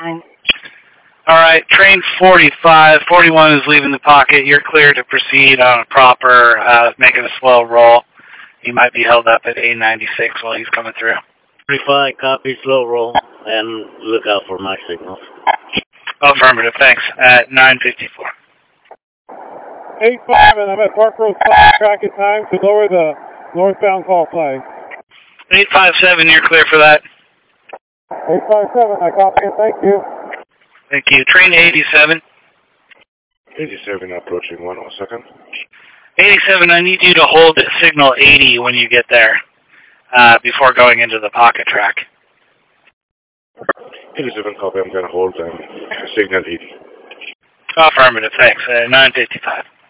All right, train 45. 41 is leaving the pocket. You're clear to proceed on a proper, making a slow roll. He might be held up at A96 while he's coming through. 45, copy, slow roll, and look out for my signals. Affirmative, thanks. At 9:54. 85, and I'm at Park Road track in time to lower the northbound call sign. 857, you're clear for that. 857, I copy it, thank you. Thank you. Train 87. 87 approaching 102nd. 87, I need you to hold at signal 80 when you get there, before going into the pocket track. 87 copy, I'm going to hold signal 80. Affirmative, thanks. 9:55.